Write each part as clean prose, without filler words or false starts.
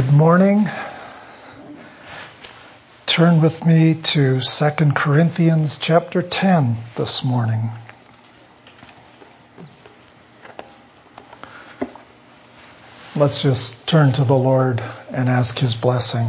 Good morning. Turn with me to 2 Corinthians chapter 10 this morning. Let's just turn to the Lord and ask His blessing.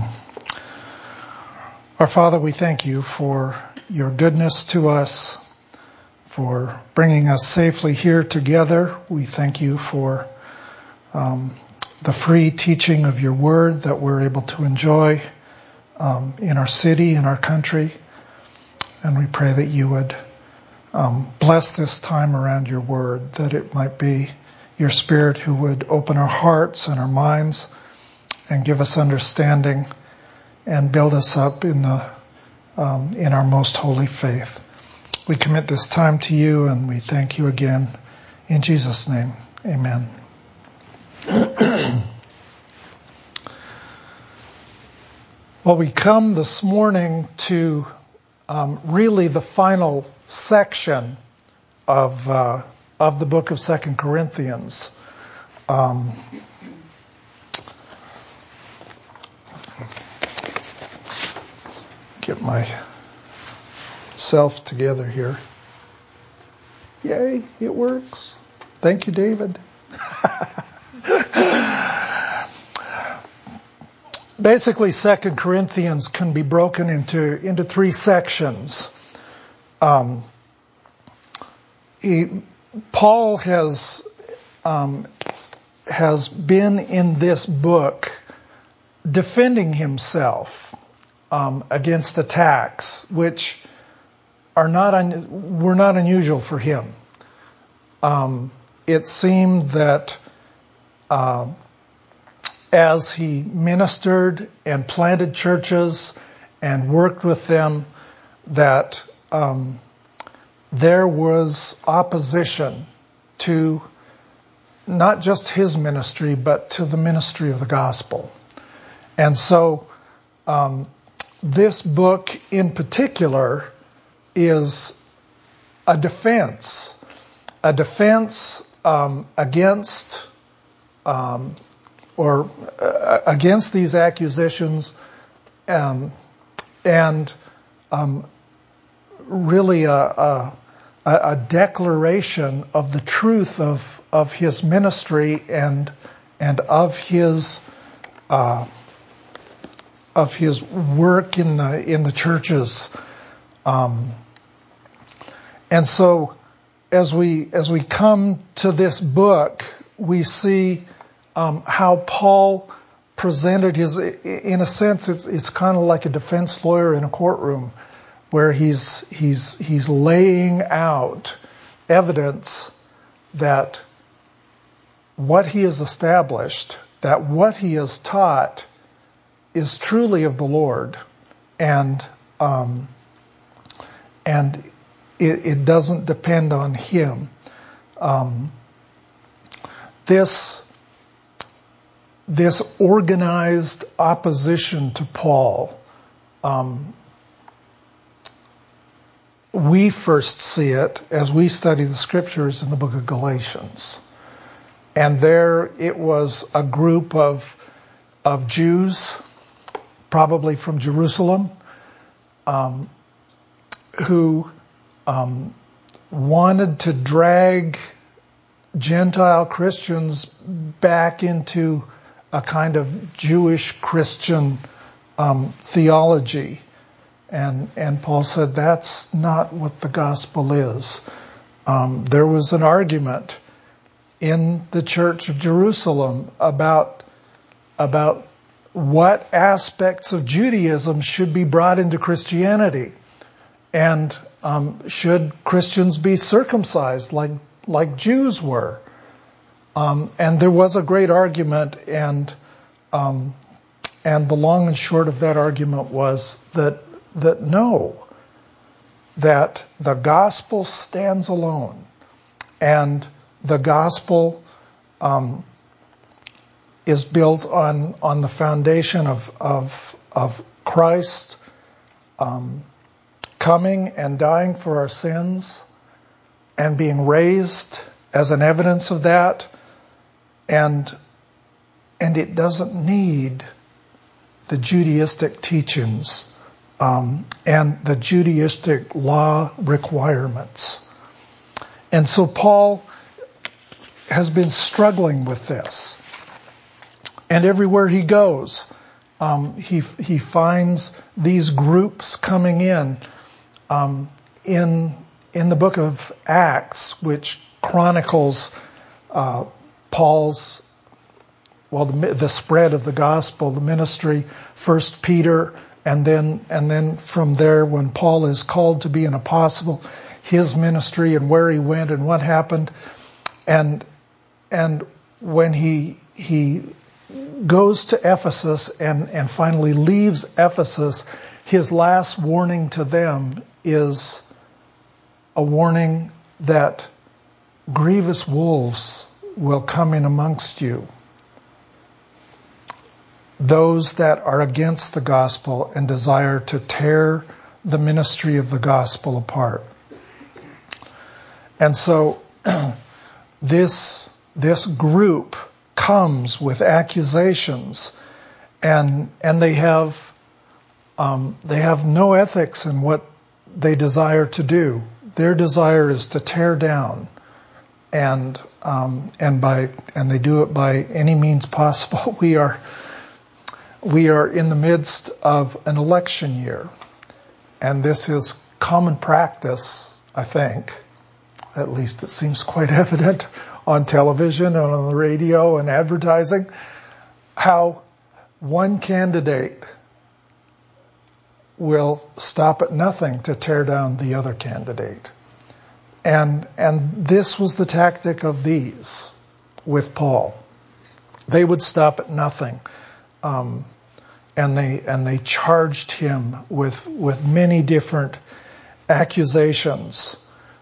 Our Father, we thank You for Your goodness to us, for bringing us safely here together. We thank You for the free teaching of Your word that we're able to enjoy in our city, in our country. And we pray that You would bless this time around Your word, that it might be Your Spirit who would open our hearts and our minds and give us understanding and build us up in our most holy faith. We commit this time to You and we thank You again. In Jesus' name, amen. Well, we come this morning to really the final section of the book of 2 Corinthians. Get myself together here. Yay, it works. Thank you, David. Basically, 2 Corinthians can be broken into three sections. Paul has been in this book defending himself against attacks, which were not unusual for him. It seemed that as he ministered and planted churches and worked with them, that there was opposition to not just his ministry, but to the ministry of the gospel. And so this book in particular is a defense against against these accusations, and really a declaration of the truth of his ministry and of his work in the churches. And so as we come to this book, we see how Paul presented in a sense, it's kind of like a defense lawyer in a courtroom, where he's laying out evidence that what he has established, that what he has taught is truly of the Lord, and it doesn't depend on him. This organized opposition to Paul, we first see it as we study the scriptures in the book of Galatians. And there it was a group of Jews, probably from Jerusalem, who wanted to drag Gentile Christians back into a kind of Jewish Christian theology. And Paul said that's not what the gospel is. There was an argument in the church of Jerusalem about what aspects of Judaism should be brought into Christianity. And should Christians be circumcised like Jews were? And there was a great argument, and the long and short of that argument was that no, that the gospel stands alone, and the gospel is built on the foundation of Christ coming and dying for our sins and being raised as an evidence of that, and it doesn't need the Judaistic teachings and the Judaistic law requirements. And so Paul has been struggling with this. And everywhere he goes, he finds these groups coming in the book of Acts, which chronicles Paul's, the spread of the gospel, the ministry, First Peter, and then from there, when Paul is called to be an apostle, his ministry and where he went and what happened, and when he goes to Ephesus and finally leaves Ephesus, his last warning to them is a warning that grievous wolves will come in amongst you, those that are against the gospel and desire to tear the ministry of the gospel apart. And so this group comes with accusations, and they have no ethics in what they desire to do. Their desire is to tear down, and they do it by any means possible. We are in the midst of an election year, and this is common practice, I think. At least it seems quite evident on television and on the radio and advertising, how one candidate will stop at nothing to tear down the other candidate. And this was the tactic of these with Paul. They would stop at nothing. And they charged him with many different accusations.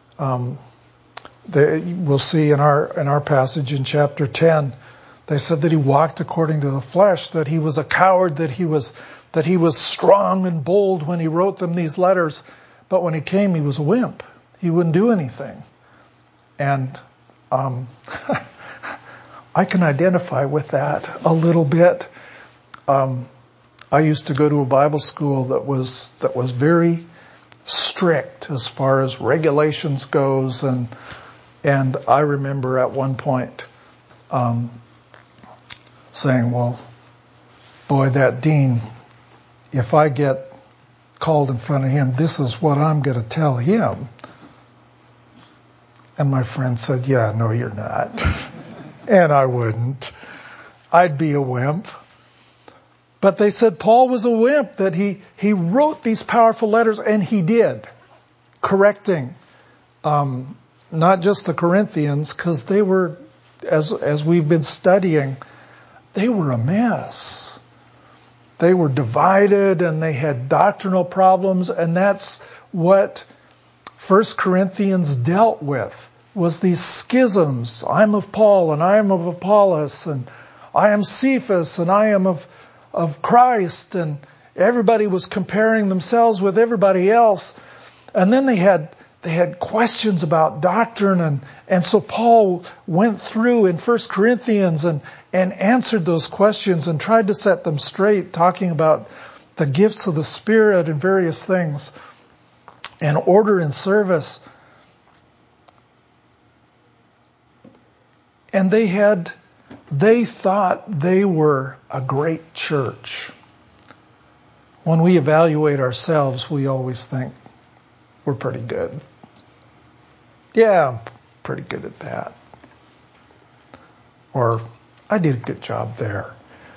We'll see in our passage in chapter 10, they said that he walked according to the flesh, that he was a coward, that he was strong and bold when he wrote them these letters, but when he came, he was a wimp. He wouldn't do anything. And I can identify with that a little bit. I used to go to a Bible school that was very strict as far as regulations goes, and I remember at one point saying, well, boy, that dean, if I get called in front of him, this is what I'm going to tell him. And my friend said, yeah, no, you're not. And I wouldn't. I'd be a wimp. But they said Paul was a wimp, that he wrote these powerful letters, and he did, correcting not just the Corinthians, because they were, as we've been studying, they were a mess. They were divided, and they had doctrinal problems, and that's what 1 Corinthians dealt with, was these schisms. I'm of Paul, and I am of Apollos, and I am Cephas, and I am of Christ, and everybody was comparing themselves with everybody else. And then they had questions about doctrine, and so Paul went through in 1 Corinthians and answered those questions and tried to set them straight, talking about the gifts of the Spirit and various things, and order and service. And they thought they were a great church. When we evaluate ourselves, we always think we're pretty good. Yeah, I'm pretty good at that. Or I did a good job there.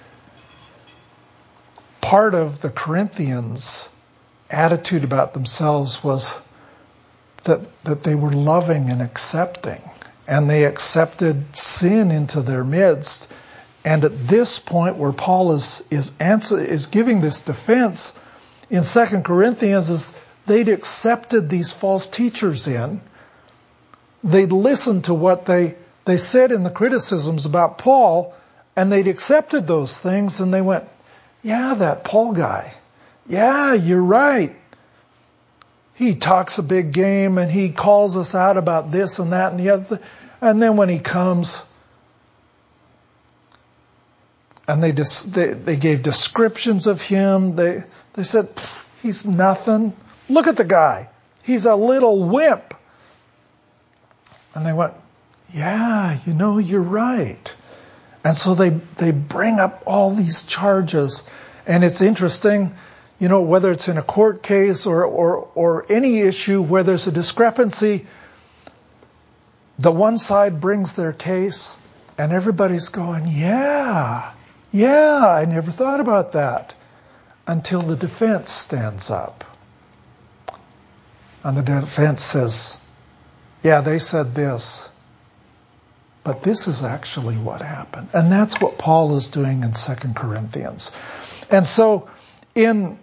Part of the Corinthians' attitude about themselves was that they were loving and accepting. And they accepted sin into their midst. And at this point where Paul is giving this defense in 2 Corinthians, is they'd accepted these false teachers in. They'd listened to what they said in the criticisms about Paul, and they'd accepted those things, and they went, yeah, that Paul guy. Yeah, you're right. He talks a big game, and he calls us out about this and that and the other. And then when he comes, And they gave descriptions of him. They said, he's nothing. Look at the guy. He's a little wimp. And they went, yeah, you're right. And so they bring up all these charges. And it's interesting, whether it's in a court case or any issue where there's a discrepancy, the one side brings their case and everybody's going, yeah, I never thought about that, until the defense stands up. And the defense says, yeah, they said this, but this is actually what happened. And that's what Paul is doing in 2 Corinthians. And so in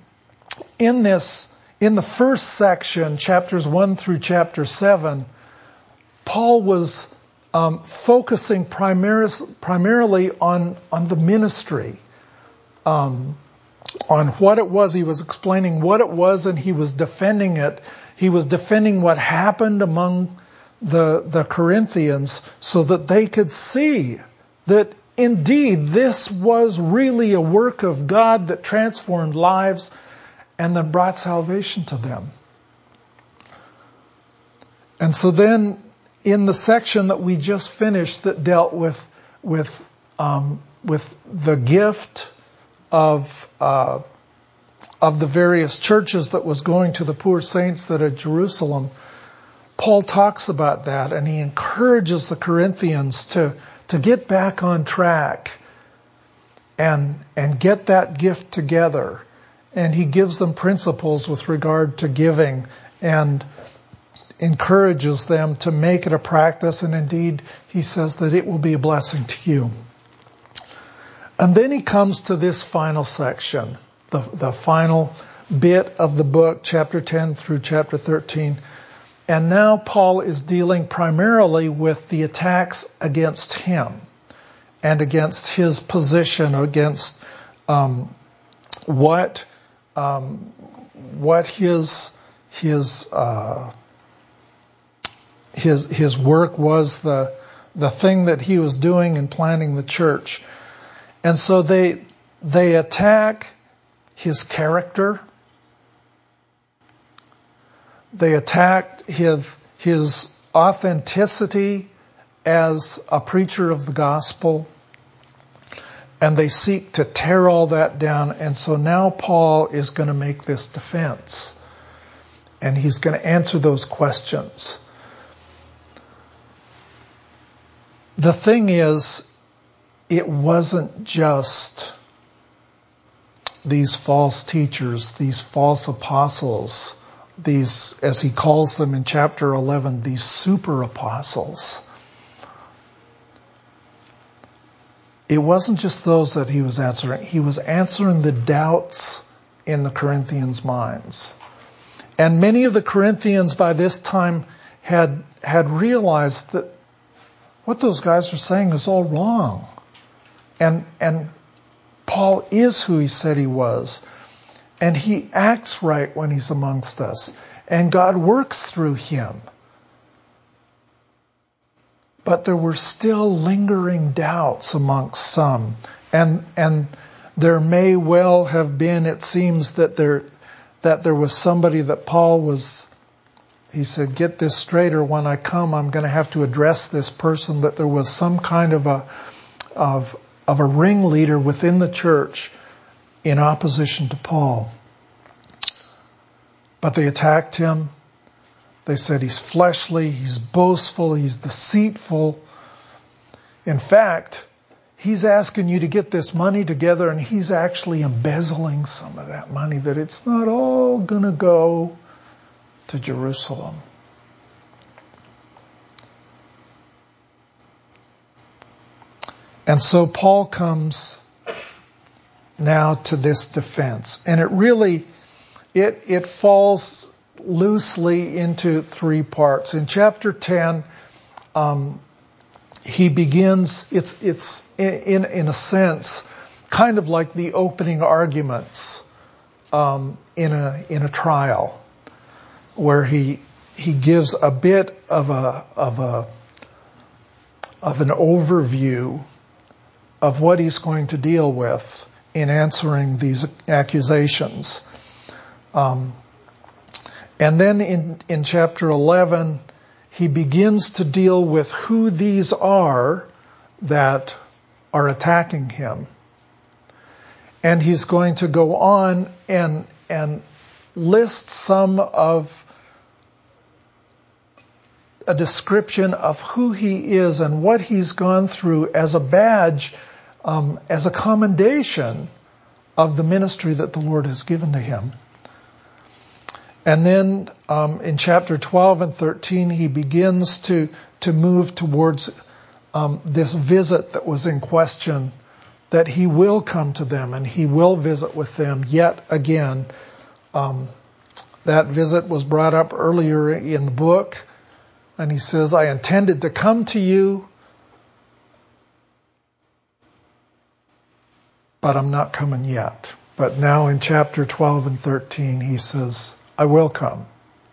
the first section, chapters 1 through chapter 7, Paul was focusing primarily on the ministry, on what it was. He was explaining what it was, and he was defending it. He was defending what happened among the Corinthians so that they could see that indeed this was really a work of God that transformed lives and that brought salvation to them. And so then in the section that we just finished that dealt with the gift of the various churches that was going to the poor saints that are at Jerusalem, Paul talks about that, and he encourages the Corinthians to get back on track and get that gift together. And he gives them principles with regard to giving and encourages them to make it a practice. And indeed, he says that it will be a blessing to you. And then he comes to this final section, the final bit of the book, chapter 10 through chapter 13. And now Paul is dealing primarily with the attacks against him and against his position, against what his work was, the thing that he was doing in planting the church. And so they attack his character. They attacked his authenticity as a preacher of the gospel. And they seek to tear all that down. And so now Paul is going to make this defense. And he's going to answer those questions. The thing is, it wasn't just these false teachers, these false apostles, these, as he calls them in chapter 11, these super apostles. It wasn't just those that he was answering. He was answering the doubts in the Corinthians' minds. And many of the Corinthians by this time had realized that what those guys were saying is all wrong. And Paul is who he said he was. And he acts right when he's amongst us. And God works through him. But there were still lingering doubts amongst some. And there may well have been, it seems, that there was somebody that Paul was, he said, get this straight, or when I come, I'm going to have to address this person. But there was some kind of a ringleader within the church in opposition to Paul. But they attacked him. They said he's fleshly, he's boastful, he's deceitful. In fact, he's asking you to get this money together, and he's actually embezzling some of that money, that it's not all going to go to Jerusalem. And so Paul comes now to this defense. And it really, it falls loosely into three parts. In chapter 10, he begins, it's in a sense, kind of like the opening arguments in a trial, where he gives a bit of an overview of what he's going to deal with in answering these accusations. And then in chapter 11, he begins to deal with who these are that are attacking him. And he's going to go on and list some of a description of who he is and what he's gone through as a badge, as a commendation of the ministry that the Lord has given to him. And then in chapter 12 and 13, he begins to move towards this visit that was in question, that he will come to them and he will visit with them yet again. That visit was brought up earlier in the book, and he says, I intended to come to you, but I'm not coming yet. But now in chapter 12 and 13, he says, I will come.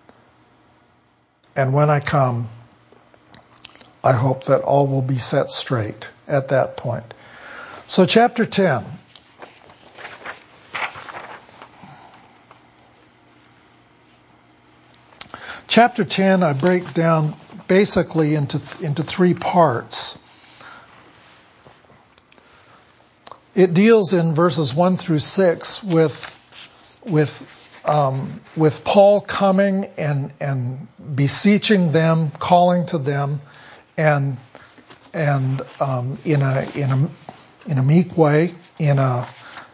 And when I come, I hope that all will be set straight at that point. So chapter 10. Chapter 10 I break down basically into three parts. It deals in verses 1 through 6 with Paul coming and beseeching them, calling to them, and in a meek way, in a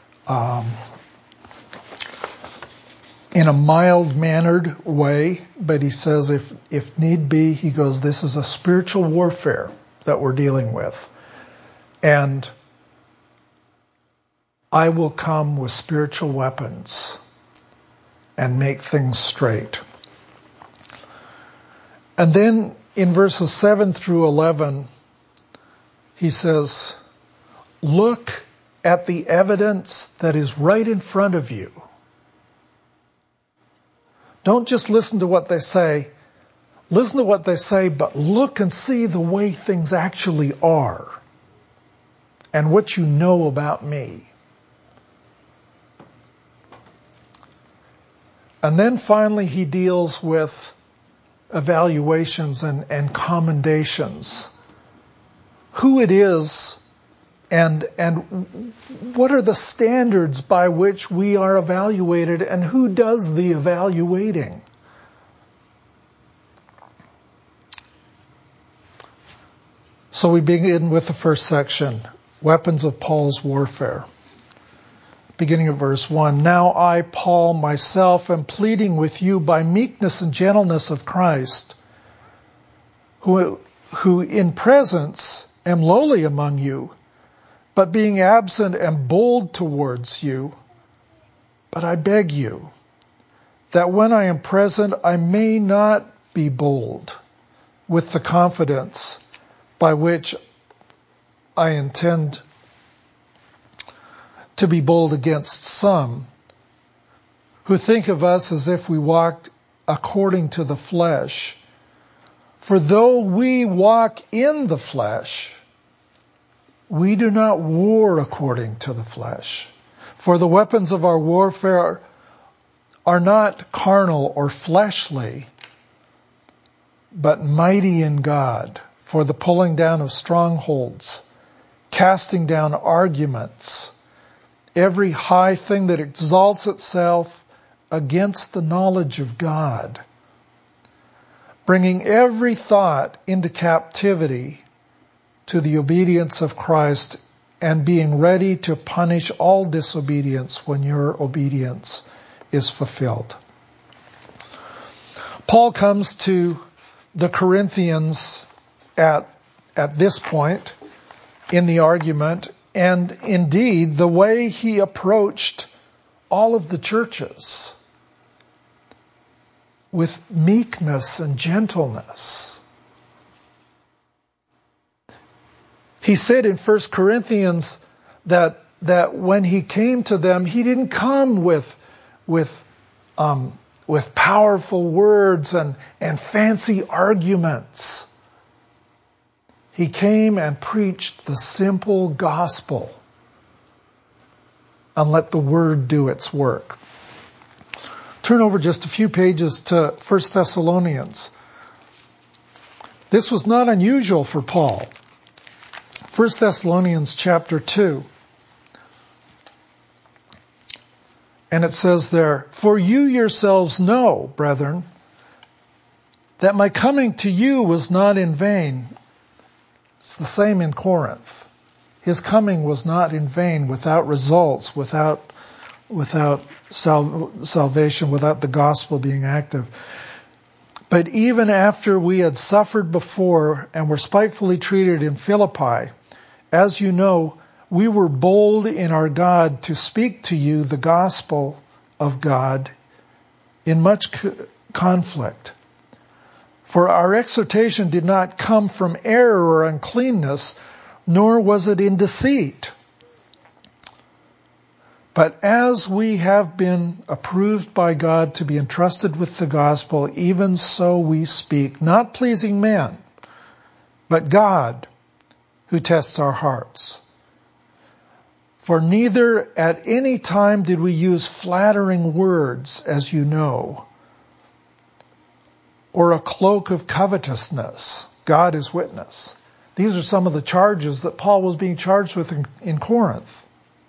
mild-mannered way, but he says if need be, he goes, this is a spiritual warfare that we're dealing with. And I will come with spiritual weapons and make things straight. And then in verses 7 through 11, he says, look at the evidence that is right in front of you. Don't just listen to what they say. Listen to what they say, but look and see the way things actually are and what you know about me. And then finally he deals with evaluations and commendations. Who it is and what are the standards by which we are evaluated, and who does the evaluating? So we begin with the first section, weapons of Paul's warfare. Beginning of verse 1, now I, Paul, myself, am pleading with you by meekness and gentleness of Christ, who in presence am lowly among you, but being absent am bold towards you. But I beg you, that when I am present I may not be bold with the confidence by which I intend to be bold against some who think of us as if we walked according to the flesh. For though we walk in the flesh, we do not war according to the flesh. For the weapons of our warfare are not carnal or fleshly, but mighty in God for the pulling down of strongholds, casting down arguments, every high thing that exalts itself against the knowledge of God, bringing every thought into captivity to the obedience of Christ, and being ready to punish all disobedience when your obedience is fulfilled. Paul comes to the Corinthians at this point in the argument, and indeed the way he approached all of the churches with meekness and gentleness. He said in 1 Corinthians that when he came to them, he didn't come with powerful words and fancy arguments. He came and preached the simple gospel and let the word do its work. Turn over just a few pages to 1 Thessalonians. This was not unusual for Paul. 1 Thessalonians chapter 2. And it says there, "For you yourselves know, brethren, that my coming to you was not in vain." It's the same in Corinth. His coming was not in vain, without results, without salvation, without the gospel being active. "But even after we had suffered before and were spitefully treated in Philippi, as you know, we were bold in our God to speak to you the gospel of God in much conflict. For our exhortation did not come from error or uncleanness, nor was it in deceit. But as we have been approved by God to be entrusted with the gospel, even so we speak, not pleasing men, but God, who tests our hearts. For neither at any time did we use flattering words, as you know, or a cloak of covetousness. God is witness." These are some of the charges that Paul was being charged with in Corinth.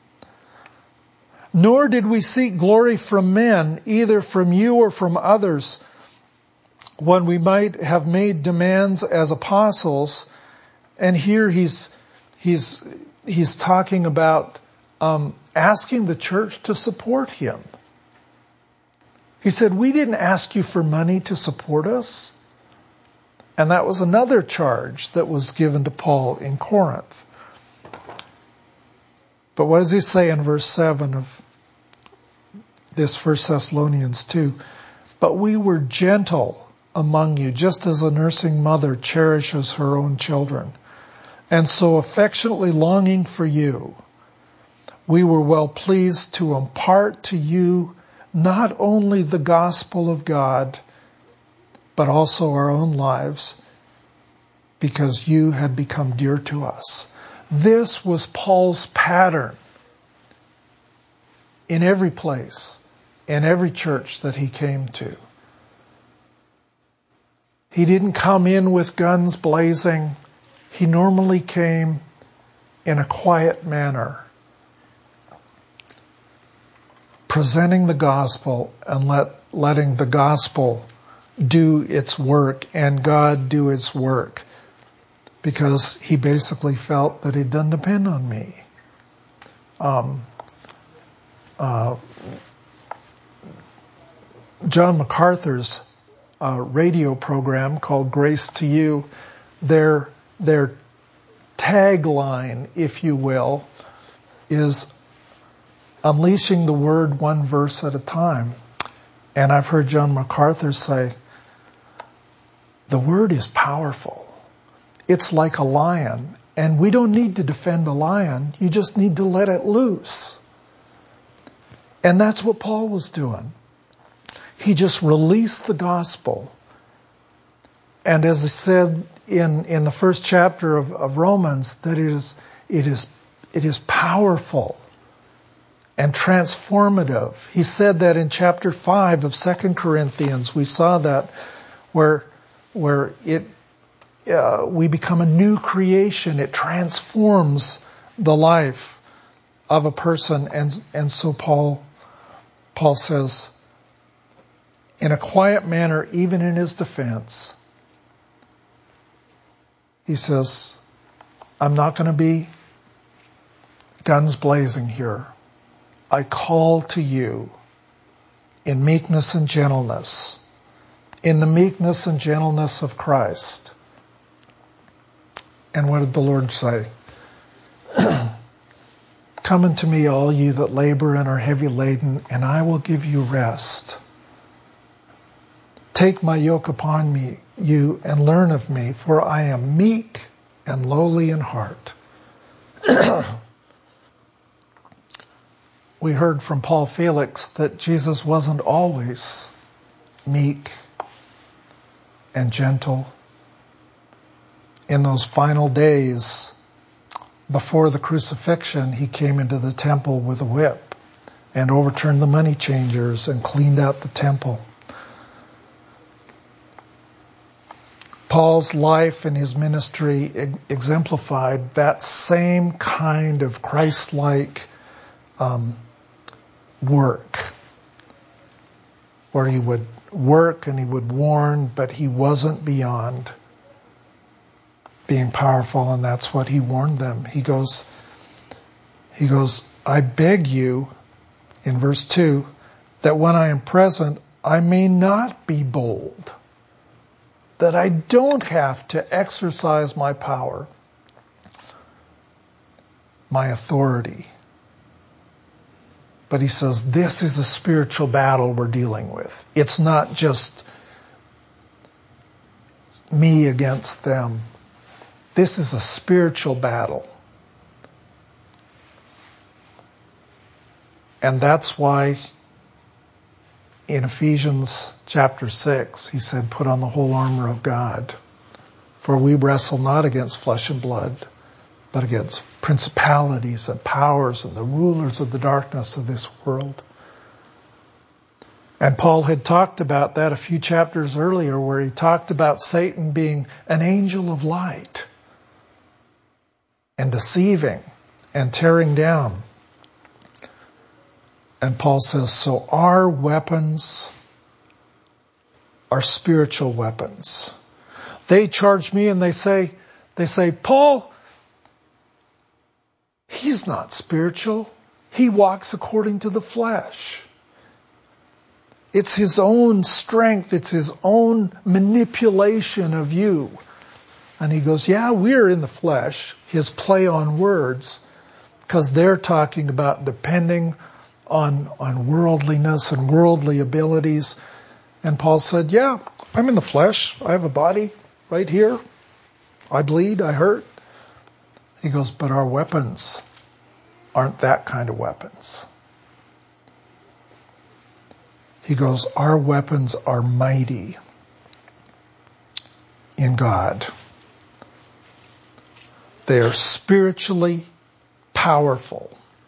"Nor did we seek glory from men, either from you or from others, when we might have made demands as apostles." And here he's talking about asking the church to support him. He said, "We didn't ask you for money to support us." And that was another charge that was given to Paul in Corinth. But what does he say in verse 7 of this 1 Thessalonians 2? "But we were gentle among you, just as a nursing mother cherishes her own children. And so affectionately longing for you, we were well pleased to impart to you not only the gospel of God, but also our own lives, because you had become dear to us." This was Paul's pattern in every place, in every church that he came to. He didn't come in with guns blazing. He normally came in a quiet manner, presenting the gospel and letting the gospel do its work and God do its work, because he basically felt that it doesn't depend on me. John MacArthur's radio program called Grace to You, their tagline, if you will, is unleashing the word one verse at a time. And I've heard John MacArthur say, the word is powerful. It's like a lion, and we don't need to defend a lion. You just need to let it loose. And that's what Paul was doing. He just released the gospel. And as I said in the first chapter of Romans, that it is powerful and transformative. He said that in chapter 5 of 2 Corinthians. We saw that where we become a new creation. It transforms the life of a person. And so Paul says, in a quiet manner, even in his defense, he says, I'm not going to be guns blazing here. I call to you in meekness and gentleness, in the meekness and gentleness of Christ. And what did the Lord say? Come unto me, all you that labor and are heavy laden, and I will give you rest. Take my yoke upon me, you, and learn of me, for I am meek and lowly in heart. We heard from Paul Felix that Jesus wasn't always meek and gentle in those final days before the crucifixion, he came into the temple with a whip and overturned the money changers and cleaned out the temple. Paul's life and his ministry exemplified that same kind of Christ-like work, where he would work and he would warn, but he wasn't beyond being powerful, and that's what he warned them. He goes, I beg you, in verse 2, that when I am present, I may not be bold, that I don't have to exercise my power, my authority. But he says, this is a spiritual battle we're dealing with. It's not just me against them. This is a spiritual battle. And that's why in Ephesians chapter 6, he said, put on the whole armor of God. For we wrestle not against flesh and blood, but against principalities and powers and the rulers of the darkness of this world. And Paul had talked about that a few chapters earlier, where he talked about Satan being an angel of light and deceiving and tearing down. And Paul says, so our weapons are spiritual weapons. They charge me and they say, Paul, he's not spiritual. He walks according to the flesh. It's his own strength. It's his own manipulation of you. And he goes, yeah, we're in the flesh. His play on words, because they're talking about depending on worldliness and worldly abilities. And Paul said, yeah, I'm in the flesh. I have a body right here. I bleed. I hurt. He goes, but our weapons aren't that kind of weapons. He goes, our weapons are mighty in God. They are spiritually powerful.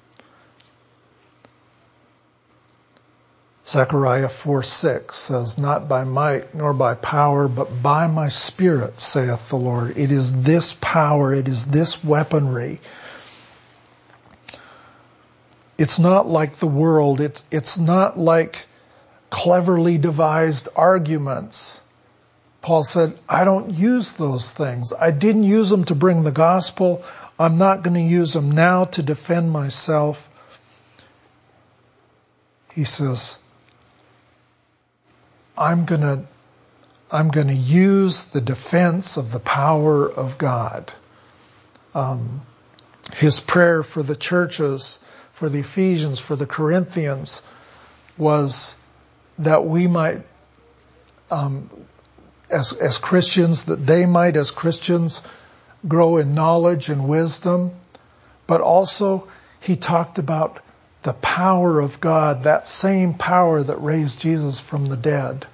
Zechariah 4:6 says, not by might nor by power, but by my Spirit, saith the Lord. It is this power, it is this weaponry. It's not like the world. It's not like cleverly devised arguments. Paul said, I don't use those things. I didn't use them to bring the gospel. I'm not going to use them now to defend myself. He says, I'm going to use the defense of the power of God. His prayer for the churches, for the Ephesians, for the Corinthians, was that we might, as Christians, that they might, as Christians, grow in knowledge and wisdom. But also, he talked about the power of God, that same power that raised Jesus from the dead.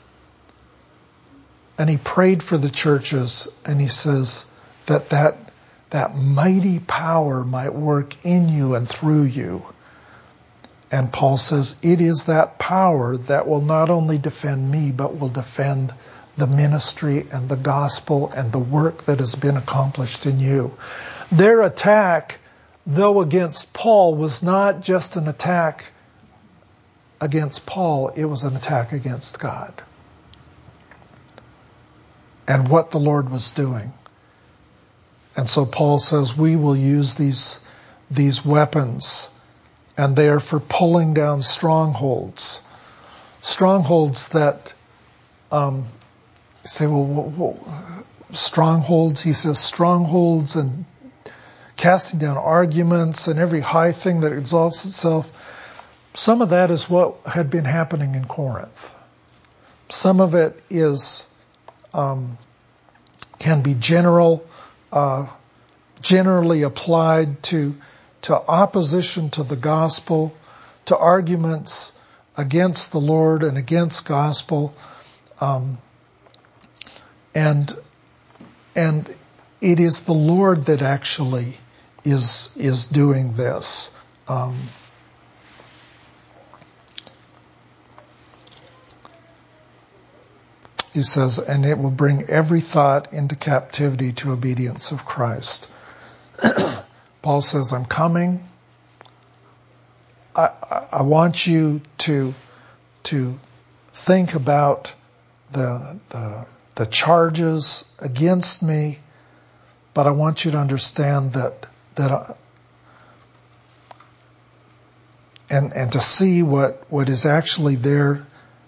And he prayed for the churches, and he says that mighty power might work in you and through you. And Paul says, it is that power that will not only defend me, but will defend the ministry and the gospel and the work that has been accomplished in you. Their attack, though against Paul, was not just an attack against Paul, it was an attack against God and what the Lord was doing. And so Paul says we will use these weapons, and they are for pulling down strongholds. Strongholds that, say, well, strongholds, he says strongholds and casting down arguments and every high thing that exalts itself. Some of that is what had been happening in Corinth. Some of it is, can be generally applied to opposition to the gospel, to arguments against the Lord and against gospel. And it is the Lord that actually is doing this. He says, and it will bring every thought into captivity to obedience of Christ. Paul says, I'm coming. I want you to think about the charges against me, but I want you to understand that and to see what is actually there.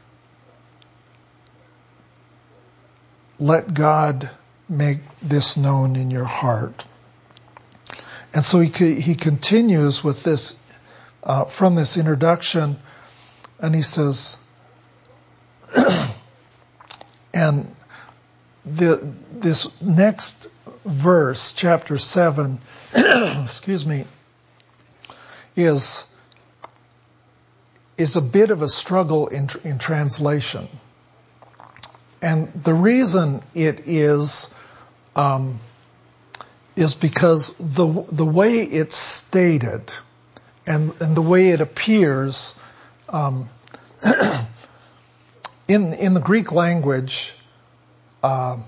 Let God make this known in your heart. And so he continues with this from this introduction, and he says, and this next verse, chapter 7, excuse me, is a bit of a struggle in translation. And the reason it is because the way it's stated and the way it appears in the Greek language, there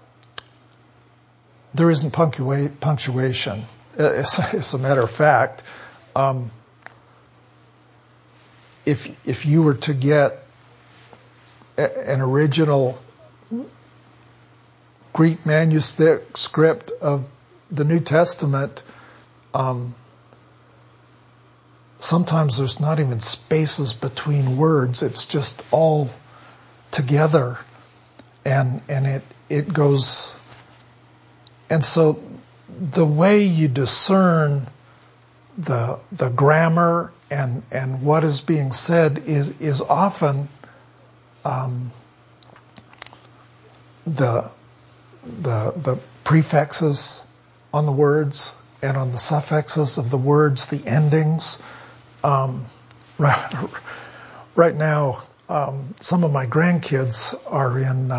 isn't punctuation. As a matter of fact, if you were to get an original Greek manuscript of the New Testament, sometimes there's not even spaces between words. It's just all together, and it goes. And so the way you discern the grammar and what is being said is often the prefixes on the words and on the suffixes of the words, the endings. Right now, some of my grandkids are in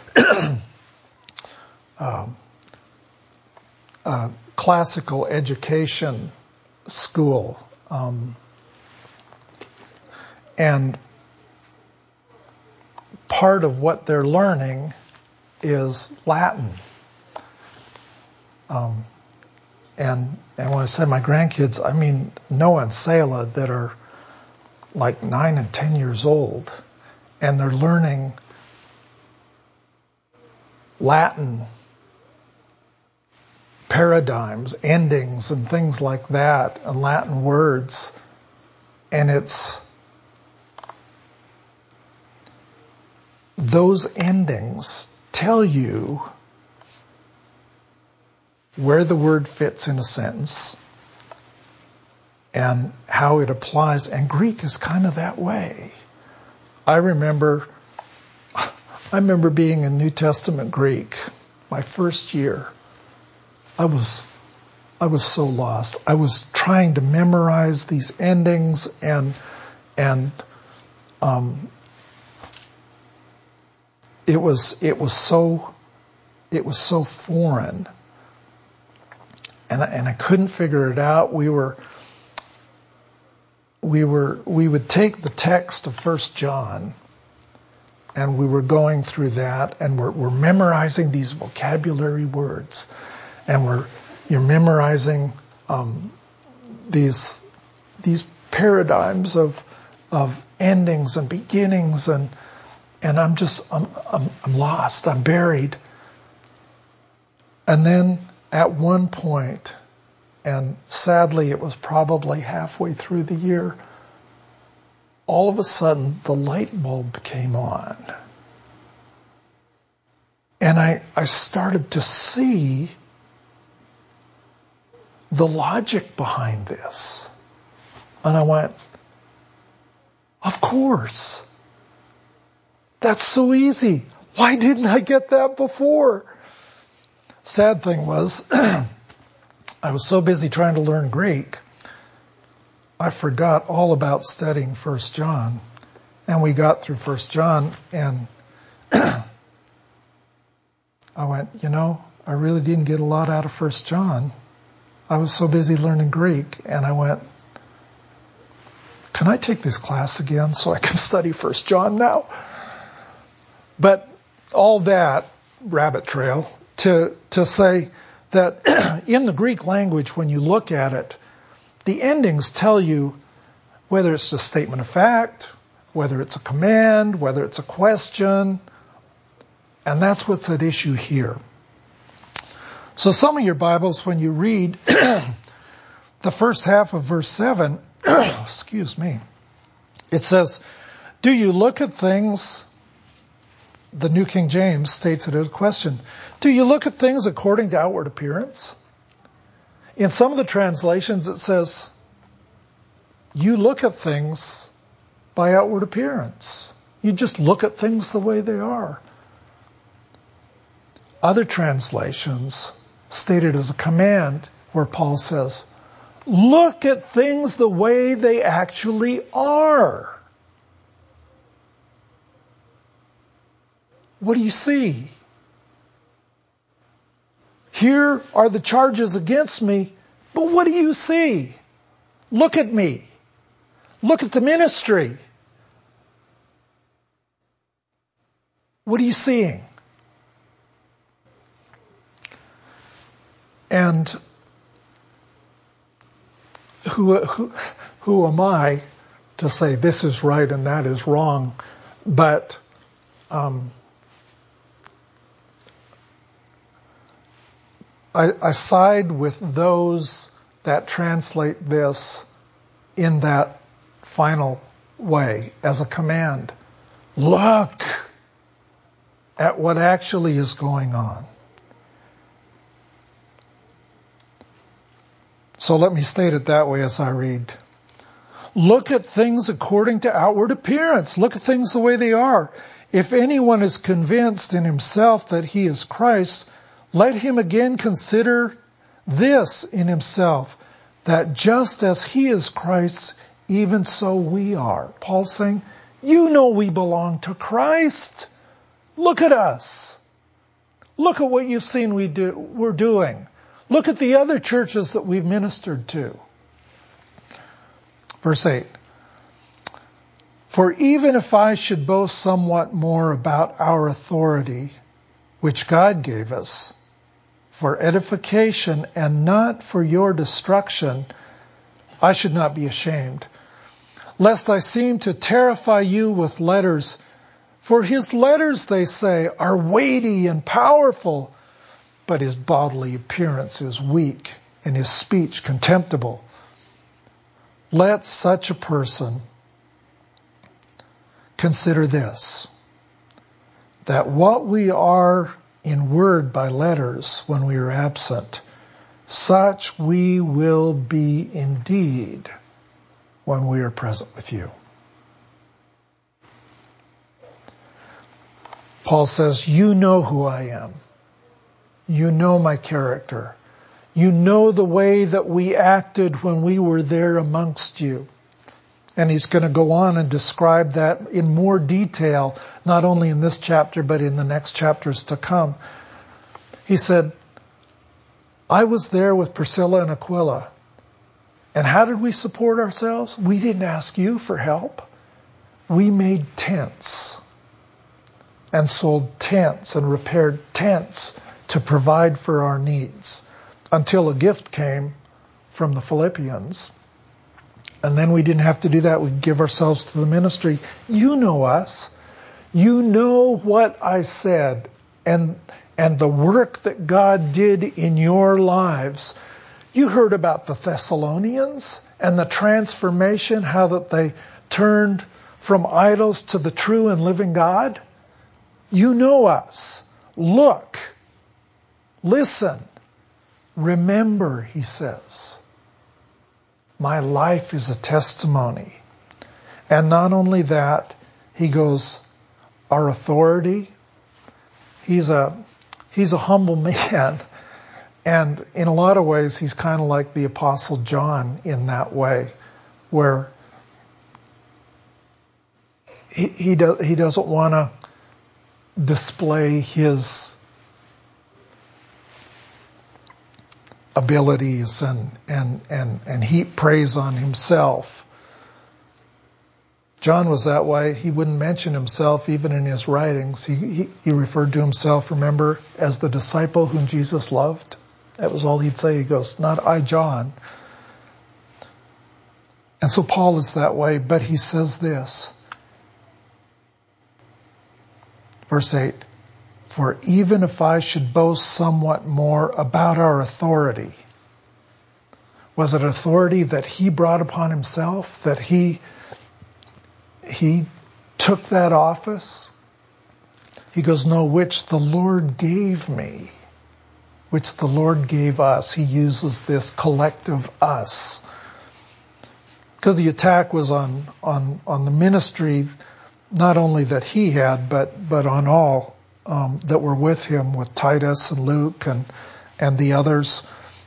classical education school, and part of what they're learning is Latin. And when I say my grandkids, I mean Noah and Selah that are like 9 and 10 years old, and they're learning Latin paradigms, endings, and things like that, and Latin words. And those endings tell you where the word fits in a sentence and how it applies. And Greek is kind of that way. I remember being in New Testament Greek my first year. I was so lost. I was trying to memorize these endings and it was so foreign, and I couldn't figure it out. We would take the text of 1 John, and we were going through that, and we're memorizing these vocabulary words, and you're memorizing these paradigms of endings and beginnings, and I'm lost. I'm buried. And then at one point, and sadly it was probably halfway through the year, all of a sudden the light bulb came on. And I started to see the logic behind this. And I went, of course. That's so easy. Why didn't I get that before? Sad thing was, I was so busy trying to learn Greek, I forgot all about studying 1 John. And we got through 1 John, and I went, I really didn't get a lot out of 1 John. I was so busy learning Greek, and I went, can I take this class again so I can study 1 John now? But all that rabbit trail to say that in the Greek language, when you look at it, the endings tell you whether it's a statement of fact, whether it's a command, whether it's a question, and that's what's at issue here. So some of your Bibles, when you read the first half of verse 7, excuse me, it says, do you look at things, the New King James states it as a question, do you look at things according to outward appearance? In some of the translations it says, you look at things by outward appearance. You just look at things the way they are. Other translations state it as a command where Paul says, look at things the way they actually are. What do you see? Here are the charges against me, but what do you see? Look at me. Look at the ministry. What are you seeing? And who am I to say this is right and that is wrong? But I side with those that translate this in that final way as a command. Look at what actually is going on. So let me state it that way as I read. Look at things according to outward appearance. Look at things the way they are. If anyone is convinced in himself that he is Christ, let him again consider this in himself, that just as he is Christ, even so we are. Paul's saying, you know we belong to Christ. Look at us. Look at what you've seen we're doing. Look at the other churches that we've ministered to. Verse 8. For even if I should boast somewhat more about our authority, which God gave us, for edification and not for your destruction, I should not be ashamed, lest I seem to terrify you with letters. For his letters, they say, are weighty and powerful, but his bodily appearance is weak and his speech contemptible. Let such a person consider this, that what we are in word by letters when we are absent, such we will be indeed when we are present with you. Paul says, you know who I am. You know my character. You know the way that we acted when we were there amongst you. And he's going to go on and describe that in more detail, not only in this chapter, but in the next chapters to come. He said, I was there with Priscilla and Aquila. And how did we support ourselves? We didn't ask you for help. We made tents and sold tents and repaired tents to provide for our needs until a gift came from the Philippians. And then we didn't have to do that. We'd give ourselves to the ministry. You know us. You know what I said and the work that God did in your lives. You heard about the Thessalonians and the transformation, how that they turned from idols to the true and living God. You know us. Look. Listen. Remember, he says. My life is a testimony. And not only that, he goes, our authority. He's a humble man. And in a lot of ways, he's kind of like the Apostle John in that way, where he doesn't want to display his abilities and heap praise on himself. John was that way. He wouldn't mention himself even in his writings. He referred to himself, remember, as the disciple whom Jesus loved. That was all he'd say. He goes, not I, John. And so Paul is that way, but he says this. Verse 8, for even if I should boast somewhat more about our authority, was it authority that he brought upon himself, that he took that office? He goes, no, which the Lord gave me, which the Lord gave us. He uses this collective us. Because the attack was on the ministry, not only that he had, but on all that were with him, with Titus and Luke and the others.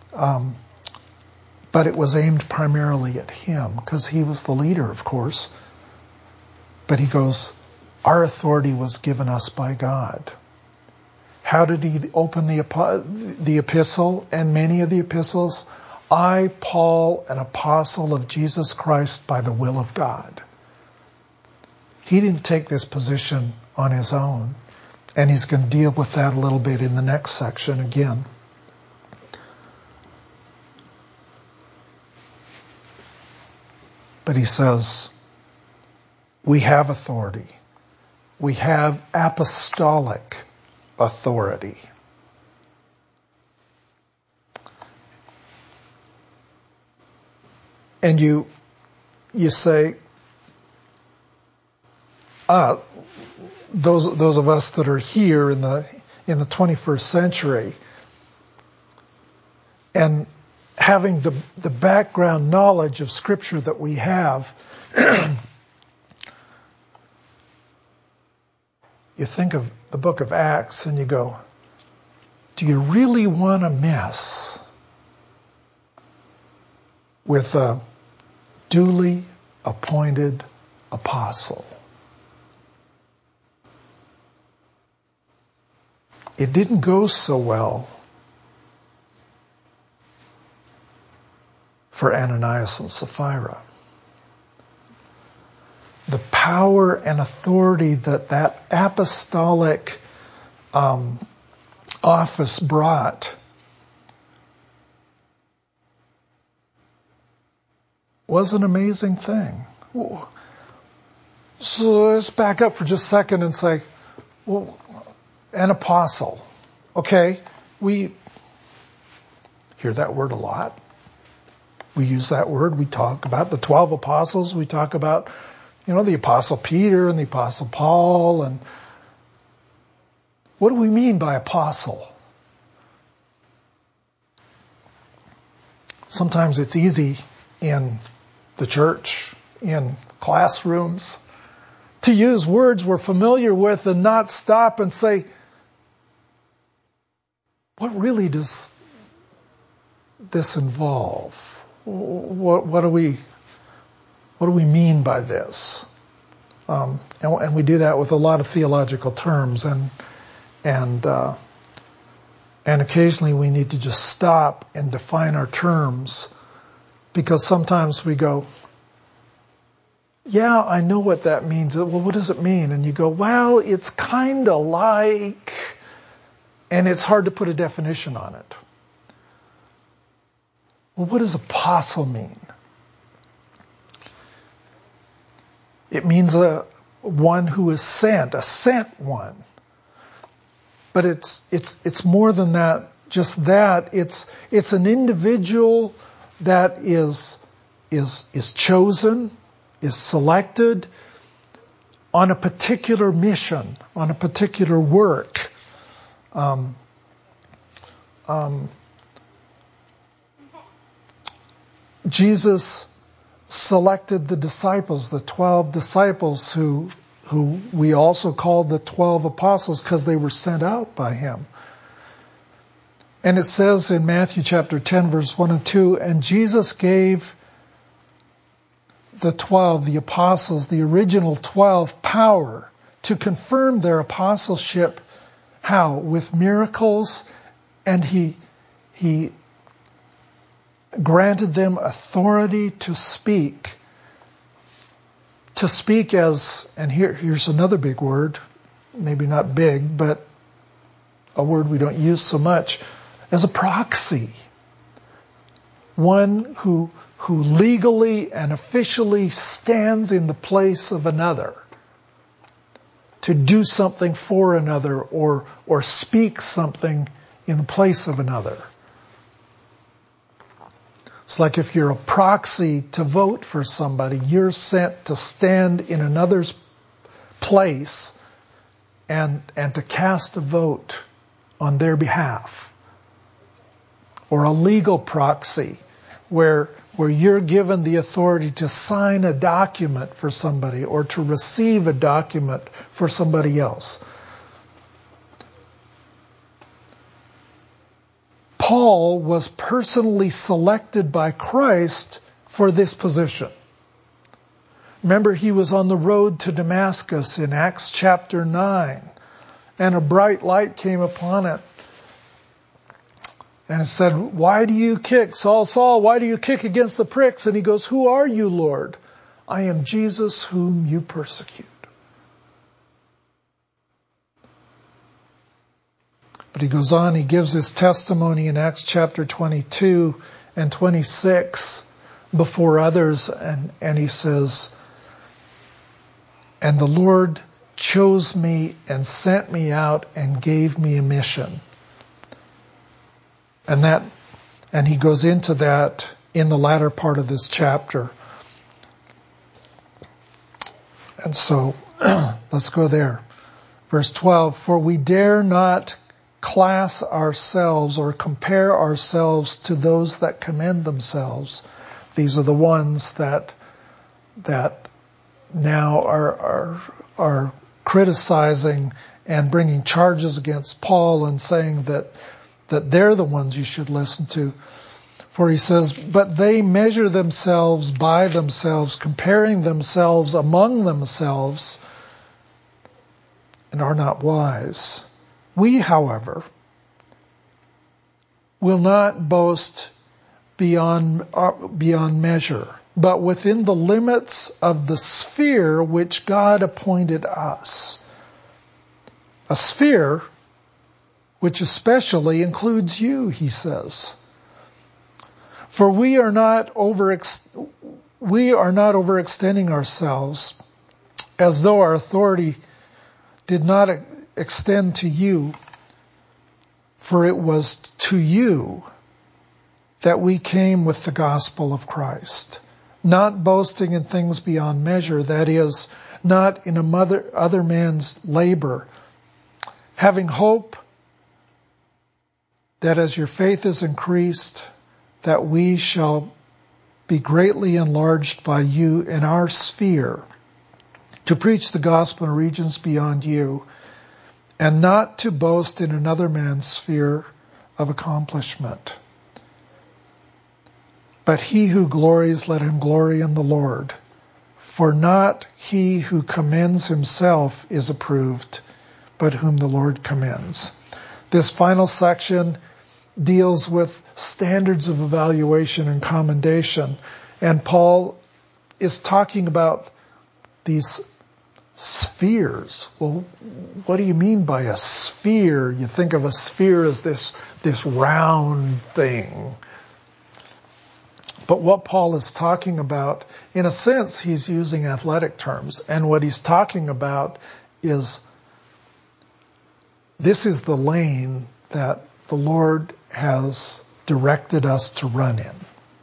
But it was aimed primarily at him, because he was the leader, of course. But he goes, our authority was given us by God. How did he open the epistle and many of the epistles? I, Paul, an apostle of Jesus Christ by the will of God. He didn't take this position on his own. And he's going to deal with that a little bit in the next section again. But he says, we have authority. We have apostolic authority. And you say, those of us that are here in the 21st century, and having the background knowledge of Scripture that we have, you think of the book of Acts and you go, do you really want to mess with a duly appointed apostle? It didn't go so well for Ananias and Sapphira. The power and authority that apostolic office brought was an amazing thing. So let's back up for just a second and say, well, an apostle. Okay, we hear that word a lot. We use that word. We talk about the 12 apostles. We talk about, the apostle Peter and the apostle Paul. And what do we mean by apostle? Sometimes it's easy in the church, in classrooms, to use words we're familiar with and not stop and say, what really does this involve? What do we mean by this? And we do that with a lot of theological terms, and occasionally we need to just stop and define our terms, because sometimes we go, yeah, I know what that means. Well, what does it mean? And you go, well, it's kind of like, and it's hard to put a definition on it. Well, what does apostle mean? It means one who is sent, a sent one. But it's more than that. Just that it's an individual that is chosen, is selected on a particular mission, on a particular work. Jesus selected the disciples, the 12 disciples who we also call the 12 apostles because they were sent out by him. And it says in Matthew chapter 10, verse 1 and 2, and Jesus gave the 12, the apostles, the original 12, power to confirm their apostleship. How? With miracles, and he granted them authority to speak. To speak as, and here's another big word, maybe not big, but a word we don't use so much, as a proxy. One who legally and officially stands in the place of another to do something for another or speak something in the place of another. It's like if you're a proxy to vote for somebody, you're sent to stand in another's place and to cast a vote on their behalf. Or a legal proxy where you're given the authority to sign a document for somebody or to receive a document for somebody else. Paul was personally selected by Christ for this position. Remember, he was on the road to Damascus in Acts chapter 9, and a bright light came upon it. And it said, "Why do you kick, Saul, Saul, why do you kick against the pricks?" And he goes, "Who are you, Lord?" "I am Jesus whom you persecute." But he goes on, he gives his testimony in Acts chapter 22 and 26 before others, and he says, "And the Lord chose me and sent me out and gave me a mission." And he goes into that in the latter part of this chapter. And so, let's go there. Verse 12, "For we dare not class ourselves or compare ourselves to those that commend themselves." These are the ones that now are criticizing and bringing charges against Paul and saying that they're the ones you should listen to. For he says, "But they measure themselves by themselves, comparing themselves among themselves, and are not wise. We, however, will not boast beyond measure, but within the limits of the sphere which God appointed us." A sphere which especially includes you, he says. "For we are not overextending ourselves as though our authority did not extend to you, for it was to you that we came with the gospel of Christ, not boasting in things beyond measure, that is, not in other man's labor, having hope that as your faith is increased, that we shall be greatly enlarged by you in our sphere, to preach the gospel in regions beyond you, and not to boast in another man's sphere of accomplishment. But he who glories, let him glory in the Lord. For not he who commends himself is approved, but whom the Lord commends." This final section deals with standards of evaluation and commendation. And Paul is talking about these spheres. Well, what do you mean by a sphere? You think of a sphere as this round thing. But what Paul is talking about, in a sense, he's using athletic terms. And what he's talking about is, this is the lane that the Lord has directed us to run in.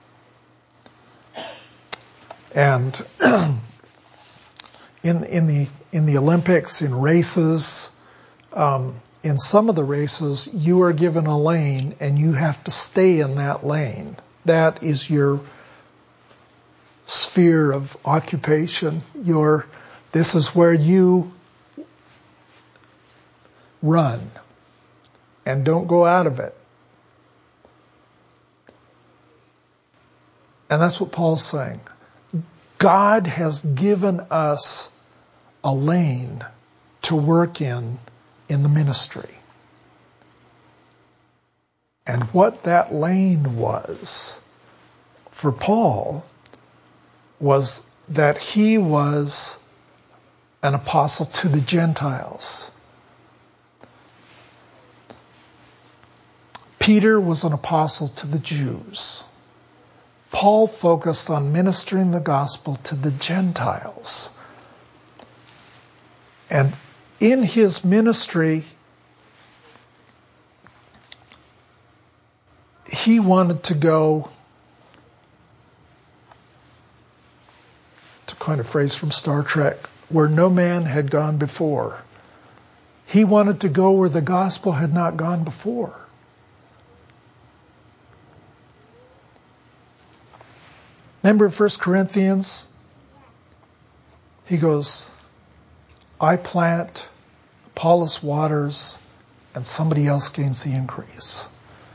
And in the Olympics, in races, in some of the races, you are given a lane and you have to stay in that lane. That is your sphere of occupation. This is where you run and don't go out of it. And that's what Paul's saying. God has given us a lane to work in the ministry. And what that lane was for Paul was that he was an apostle to the Gentiles. Peter was an apostle to the Jews. Paul focused on ministering the gospel to the Gentiles. And in his ministry, he wanted to go, to coin a phrase from Star Trek, where no man had gone before. He wanted to go where the gospel had not gone before. Remember 1 Corinthians? He goes, I plant, Apollos waters, and somebody else gains the increase.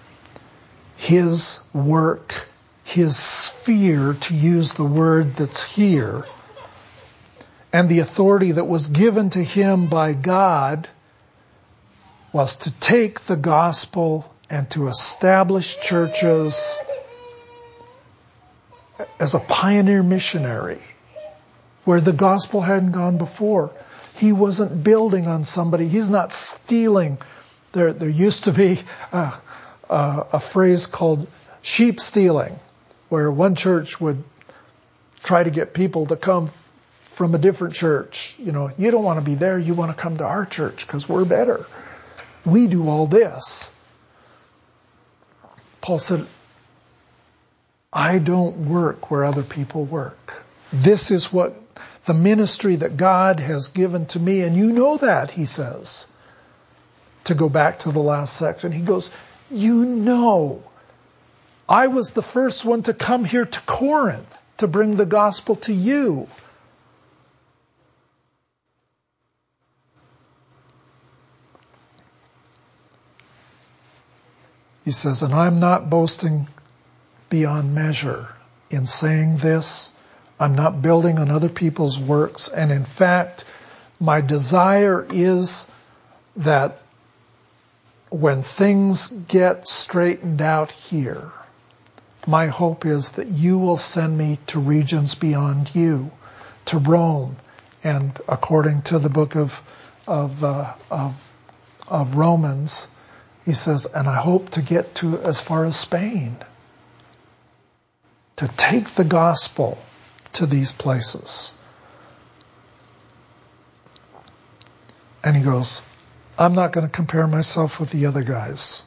His work, his sphere, to use the word that's here, and the authority that was given to him by God was to take the gospel and to establish churches as a pioneer missionary where the gospel hadn't gone before. He wasn't building on somebody. He's not stealing. There used to be a phrase called sheep stealing, where one church would try to get people to come from a different church. You know, you don't want to be there. You want to come to our church because we're better. We do all this. Paul said, I don't work where other people work. This is what the ministry that God has given to me. And you know that, he says. To go back to the last section, he goes, you know, I was the first one to come here to Corinth to bring the gospel to you. He says, and I'm not boasting beyond measure in saying this. I'm not building on other people's works. And in fact, my desire is that when things get straightened out here, my hope is that you will send me to regions beyond you, to Rome. And according to the book of Romans, he says, and I hope to get to as far as Spain, to take the gospel to these places. And he goes, I'm not going to compare myself with the other guys.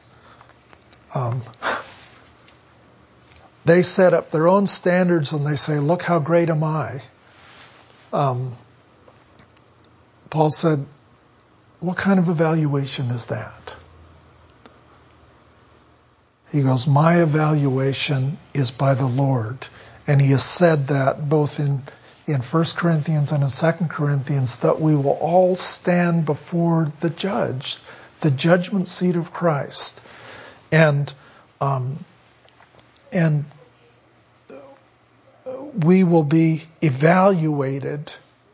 They set up their own standards and they say, look how great am I. Paul said, what kind of evaluation is that? He goes, my evaluation is by the Lord. And he has said that both in 1 Corinthians and in 2 Corinthians, that we will all stand before the judge, the judgment seat of Christ. And we will be evaluated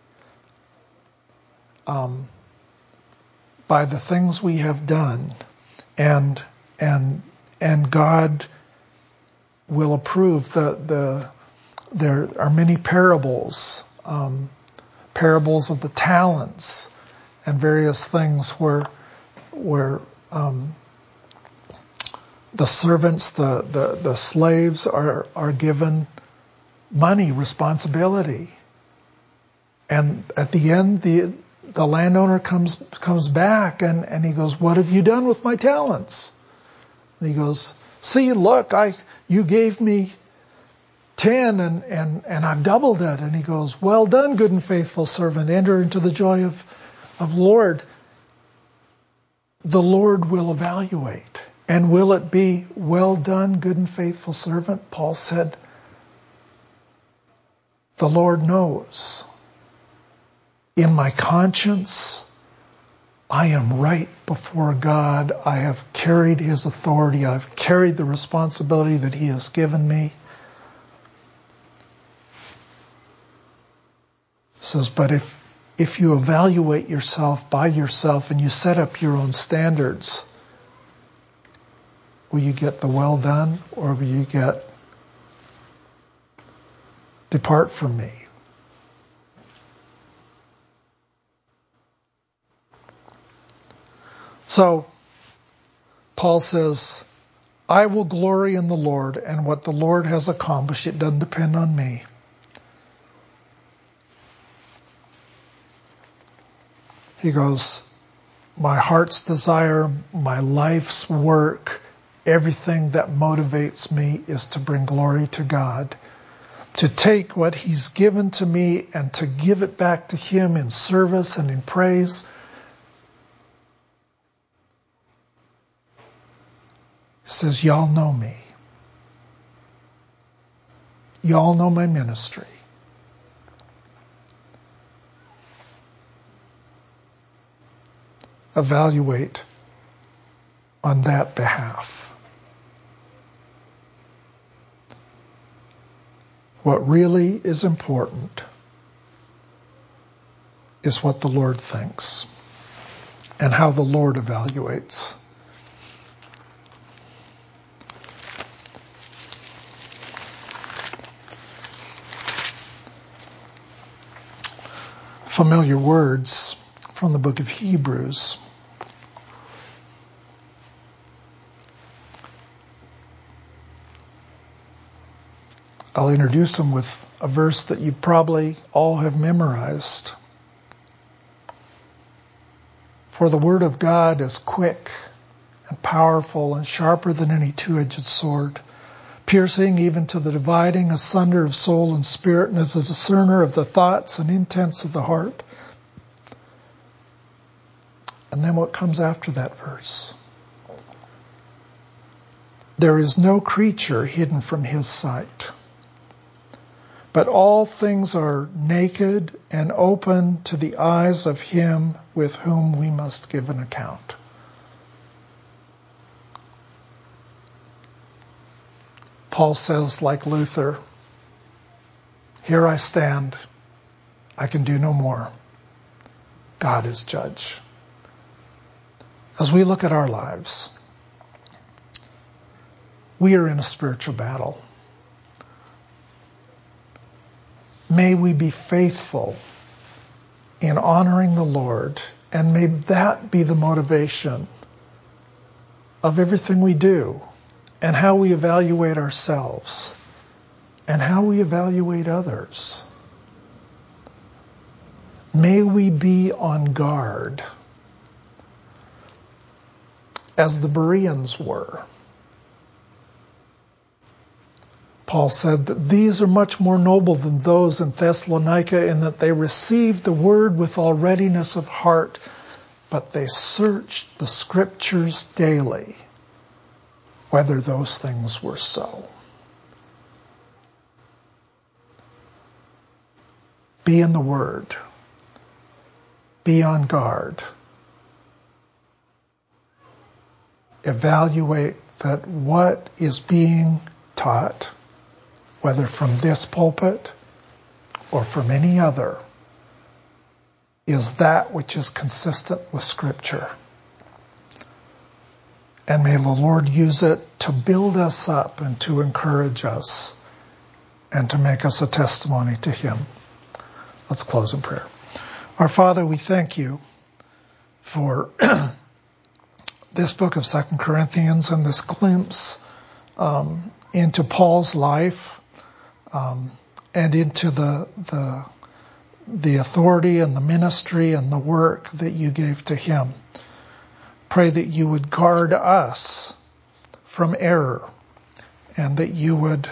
by the things we have done, and God will approve. There are many parables of the talents and various things where the servants, the slaves are given money, responsibility, and at the end the landowner comes back and he goes, what have you done with my talents? And he goes, see, look, you gave me 10 and I've doubled it. And he goes, well done, good and faithful servant. Enter into the joy of the Lord. The Lord will evaluate. And will it be well done, good and faithful servant? Paul said, the Lord knows. In my conscience, I am right before God. I have carried His authority. I've carried the responsibility that He has given me. It says, but if you evaluate yourself by yourself and you set up your own standards, will you get the well done, or will you get depart from me. So, Paul says, I will glory in the Lord, and what the Lord has accomplished, it doesn't depend on me. He goes, my heart's desire, my life's work, everything that motivates me is to bring glory to God. To take what He's given to me and to give it back to Him in service and in praise. He says, y'all know me. Y'all know my ministry. Evaluate on that behalf. What really is important is what the Lord thinks and how the Lord evaluates. Familiar words from the book of Hebrews. I'll introduce them with a verse that you probably all have memorized. For the word of God is quick and powerful and sharper than any two-edged sword, piercing even to the dividing asunder of soul and spirit, and is a discerner of the thoughts and intents of the heart. And then what comes after that verse? There is no creature hidden from His sight, but all things are naked and open to the eyes of Him with whom we must give an account. Paul says, like Luther, here I stand, I can do no more. God is judge. As we look at our lives, we are in a spiritual battle. May we be faithful in honoring the Lord, and may that be the motivation of everything we do, and how we evaluate ourselves, and how we evaluate others. May we be on guard, as the Bereans were. Paul said that these are much more noble than those in Thessalonica, in that they received the word with all readiness of heart, but they searched the scriptures daily, whether those things were so. Be in the word. Be on guard. Evaluate that what is being taught, whether from this pulpit or from any other, is that which is consistent with Scripture. And may the Lord use it to build us up and to encourage us and to make us a testimony to Him. Let's close in prayer. Our Father, we thank You for this book of 2 Corinthians and this glimpse into Paul's life, and into the authority and the ministry and the work that You gave to him. Pray that You would guard us from error, and that You would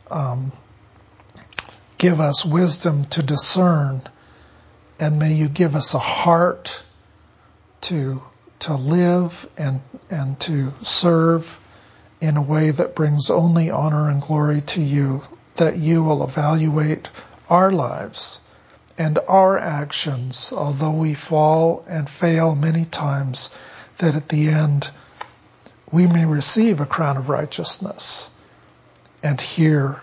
give us wisdom to discern, and may You give us a heart to live and to serve in a way that brings only honor and glory to You, that You will evaluate our lives and our actions, although we fall and fail many times, that at the end we may receive a crown of righteousness and hear,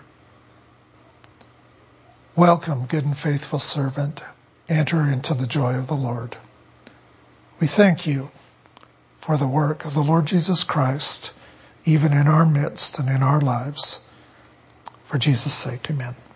"Welcome, good and faithful servant, enter into the joy of the Lord." We thank You for the work of the Lord Jesus Christ, even in our midst and in our lives. For Jesus' sake, amen.